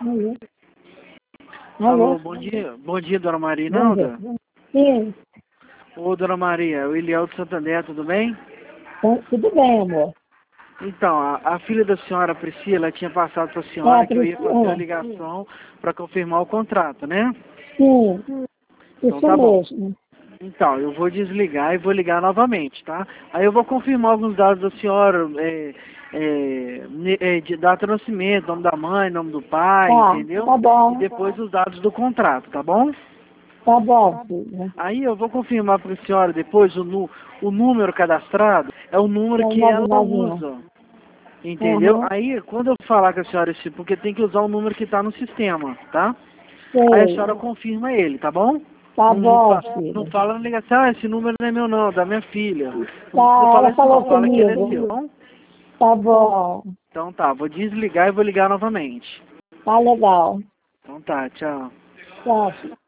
Alô? Alô, bom dia, dona Maria Inalda. Sim, Ô, dona Maria, o Eliel de Santander, tudo bem? tudo bem, amor. Então, a filha da senhora, Priscila, tinha passado para a senhora que eu ia fazer a Priscila. ligação para confirmar o contrato, né? Sim, Então isso tá bom. mesmo. Então, eu vou desligar e vou ligar novamente, tá? Aí eu vou confirmar alguns dados da senhora, de data de nascimento, nome da mãe, nome do pai, Tá, entendeu? tá bom. E depois os dados do contrato, tá bom? Tá bom, filha. Aí eu vou confirmar para a senhora depois o número cadastrado, é o número É que ela 991. usa, entendeu? Aham, Aí quando eu falar com a senhora, porque tem que usar o número que está no sistema, tá? Aí a sei. senhora confirma ele, tá bom? Tá Não, não, bom, não filha. fala na ligação, esse número não é meu não, da minha filha. Não precisa Tá, falar ela isso não, falou fala que ele é comigo. seu, tá bom? Tá bom. Então tá, vou desligar e vou ligar novamente. Tá legal. Então tá, tchau. Tchau, filha.